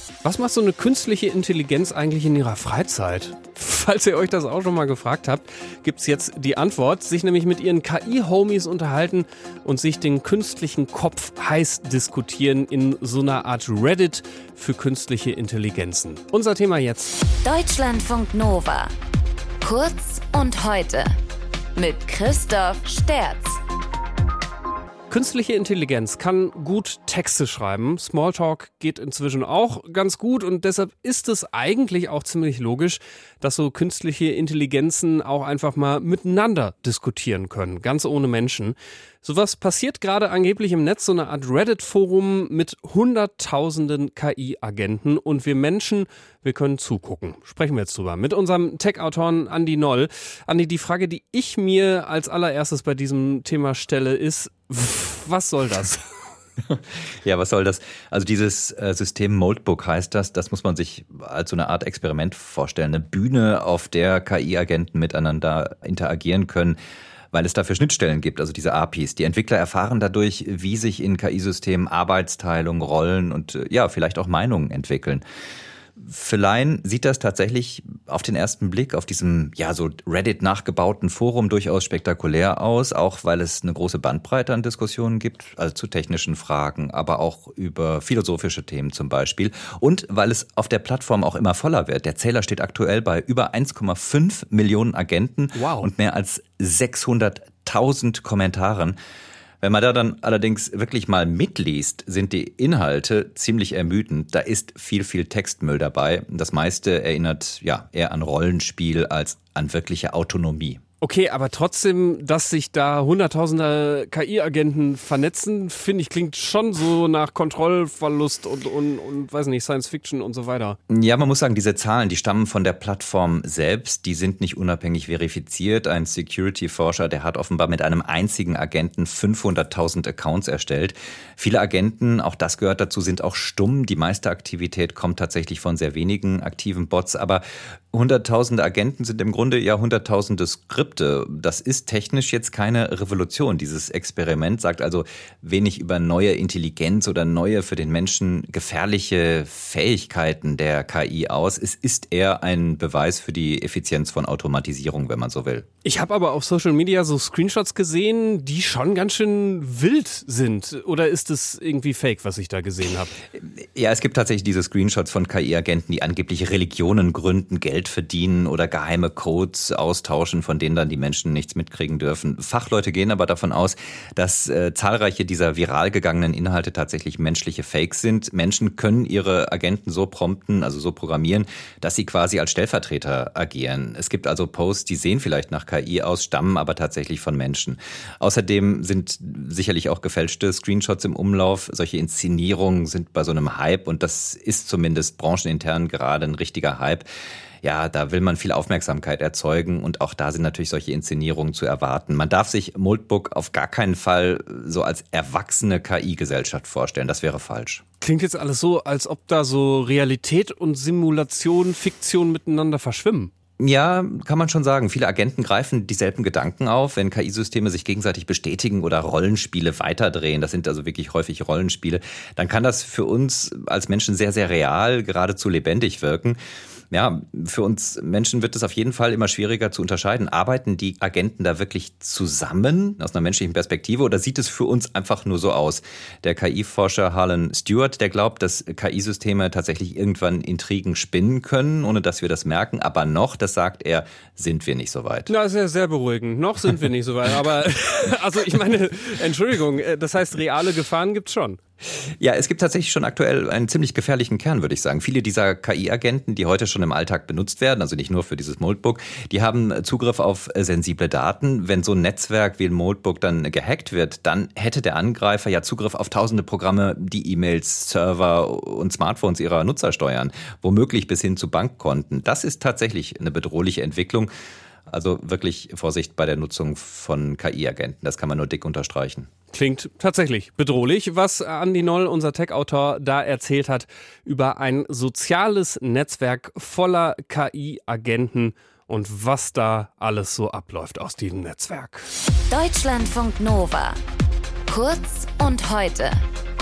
Was macht so eine künstliche Intelligenz eigentlich in ihrer Freizeit? Falls ihr euch das auch schon mal gefragt habt, gibt's jetzt die Antwort. Sich nämlich mit ihren KI-Homies unterhalten und sich den künstlichen Kopf heiß diskutieren in so einer Art Reddit für künstliche Intelligenzen. Unser Thema jetzt. Deutschlandfunk Nova. Kurz und heute. Mit Christoph Sterz. Künstliche Intelligenz kann gut Texte schreiben. Smalltalk geht inzwischen auch ganz gut und deshalb ist es eigentlich auch ziemlich logisch, dass so künstliche Intelligenzen auch einfach mal miteinander diskutieren können, ganz ohne Menschen. Sowas passiert gerade angeblich im Netz, so eine Art Reddit-Forum mit hunderttausenden KI-Agenten und wir Menschen, wir können zugucken. Sprechen wir jetzt drüber mit unserem Tech-Autoren Andi Noll. Andi, die Frage, die ich mir als allererstes bei diesem Thema stelle, ist, was soll das? Ja, was soll das? Also dieses System Moldbook heißt das muss man sich als so eine Art Experiment vorstellen. Eine Bühne, auf der KI-Agenten miteinander interagieren können, weil es dafür Schnittstellen gibt, also diese APIs. Die Entwickler erfahren dadurch, wie sich in KI-Systemen Arbeitsteilung, Rollen und vielleicht auch Meinungen entwickeln. Für Laien sieht das tatsächlich auf den ersten Blick auf diesem so Reddit nachgebauten Forum durchaus spektakulär aus, auch weil es eine große Bandbreite an Diskussionen gibt, also zu technischen Fragen, aber auch über philosophische Themen zum Beispiel und weil es auf der Plattform auch immer voller wird. Der Zähler steht aktuell bei über 1,5 Millionen Agenten und mehr als 600.000 Kommentaren. Wenn man da dann allerdings wirklich mal mitliest, sind die Inhalte ziemlich ermüdend. Da ist viel Textmüll dabei. Das meiste erinnert eher an Rollenspiel als an wirkliche Autonomie. Okay, aber trotzdem, dass sich da hunderttausende KI-Agenten vernetzen, finde ich, klingt schon so nach Kontrollverlust und weiß nicht, Science-Fiction und so weiter. Ja, man muss sagen, diese Zahlen, die stammen von der Plattform selbst, die sind nicht unabhängig verifiziert. Ein Security-Forscher, der hat offenbar mit einem einzigen Agenten 500.000 Accounts erstellt. Viele Agenten, auch das gehört dazu, sind auch stumm. Die meiste Aktivität kommt tatsächlich von sehr wenigen aktiven Bots, aber Hunderttausende Agenten sind im Grunde hunderttausende Skripte. Das ist technisch jetzt keine Revolution. Dieses Experiment sagt also wenig über neue Intelligenz oder neue für den Menschen gefährliche Fähigkeiten der KI aus. Es ist eher ein Beweis für die Effizienz von Automatisierung, wenn man so will. Ich habe aber auf Social Media so Screenshots gesehen, die schon ganz schön wild sind. Oder ist es irgendwie fake, was ich da gesehen habe? Ja, es gibt tatsächlich diese Screenshots von KI-Agenten, die angeblich Religionen gründen, Geld verdienen oder geheime Codes austauschen, von denen dann die Menschen nichts mitkriegen dürfen. Fachleute gehen aber davon aus, dass zahlreiche dieser viral gegangenen Inhalte tatsächlich menschliche Fakes sind. Menschen können ihre Agenten so prompten, also so programmieren, dass sie quasi als Stellvertreter agieren. Es gibt also Posts, die sehen vielleicht nach KI aus, stammen aber tatsächlich von Menschen. Außerdem sind sicherlich auch gefälschte Screenshots im Umlauf. Solche Inszenierungen sind bei so einem Hype und das ist zumindest branchenintern gerade ein richtiger Hype. Ja, da will man viel Aufmerksamkeit erzeugen und auch da sind natürlich solche Inszenierungen zu erwarten. Man darf sich Moldbook auf gar keinen Fall so als erwachsene KI-Gesellschaft vorstellen. Das wäre falsch. Klingt jetzt alles so, als ob da so Realität und Simulation, Fiktion miteinander verschwimmen. Ja, kann man schon sagen. Viele Agenten greifen dieselben Gedanken auf, wenn KI-Systeme sich gegenseitig bestätigen oder Rollenspiele weiterdrehen. Das sind also wirklich häufig Rollenspiele. Dann kann das für uns als Menschen sehr, sehr real, geradezu lebendig wirken. Ja, für uns Menschen wird es auf jeden Fall immer schwieriger zu unterscheiden. Arbeiten die Agenten da wirklich zusammen aus einer menschlichen Perspektive oder sieht es für uns einfach nur so aus? Der KI-Forscher Harlan Stewart, der glaubt, dass KI-Systeme tatsächlich irgendwann Intrigen spinnen können, ohne dass wir das merken. Aber noch, das sagt er, sind wir nicht so weit. Na, sehr, sehr beruhigend. Noch sind wir nicht so weit. Aber also ich meine, Entschuldigung, das heißt, reale Gefahren gibt's schon. Ja, es gibt tatsächlich schon aktuell einen ziemlich gefährlichen Kern, würde ich sagen. Viele dieser KI-Agenten, die heute schon im Alltag benutzt werden, also nicht nur für dieses Moldbook, die haben Zugriff auf sensible Daten. Wenn so ein Netzwerk wie ein Moldbook dann gehackt wird, dann hätte der Angreifer ja Zugriff auf tausende Programme, die E-Mails, Server und Smartphones ihrer Nutzer steuern, womöglich bis hin zu Bankkonten. Das ist tatsächlich eine bedrohliche Entwicklung. Also wirklich Vorsicht bei der Nutzung von KI-Agenten. Das kann man nur dick unterstreichen. Klingt tatsächlich bedrohlich, was Andi Noll, unser Tech-Autor, da erzählt hat über ein soziales Netzwerk voller KI-Agenten und was da alles so abläuft aus diesem Netzwerk. Deutschlandfunk Nova. Kurz und heute.